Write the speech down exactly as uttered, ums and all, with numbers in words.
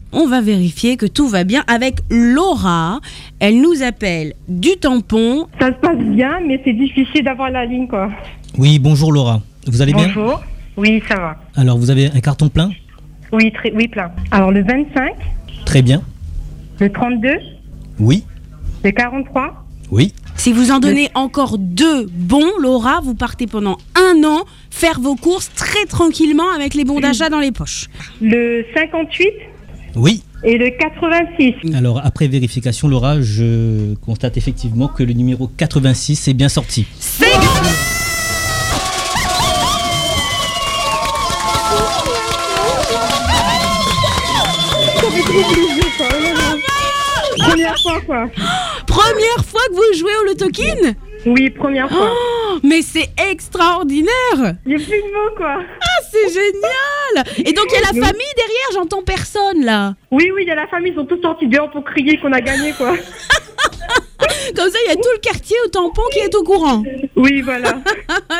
on va vérifier que tout va bien avec Laura. Elle nous appelle du Tampon. Ça se passe bien, mais c'est difficile d'avoir la ligne, quoi. Oui, bonjour Laura. Vous allez bien ? Bonjour. Oui, ça va. Alors, vous avez un carton plein ? Oui, très, oui, plein. Alors, le vingt-cinq, Très bien. le trente-deux, Oui. le quarante-trois. Oui. Si vous en donnez encore deux bons, Laura, vous partez pendant un an faire vos courses très tranquillement avec les bons d'achat dans les poches. Le cinquante-huit Oui. et le quatre-vingt-six. Alors, après vérification, Laura, je constate effectivement que le numéro quatre-vingt-six est bien sorti. C'est Première fois, quoi. première fois que vous jouez au Loto-Kin ? Oui, première fois. Oh, mais c'est extraordinaire! Il n'y a plus de mots, quoi. Ah, c'est génial! Et donc, il y a la famille derrière, j'entends personne là. Oui, oui, il y a la famille, ils sont tous sortis dehors pour crier qu'on a gagné, quoi. Comme ça, il y a tout le quartier au Tampon qui est au courant. Oui, voilà.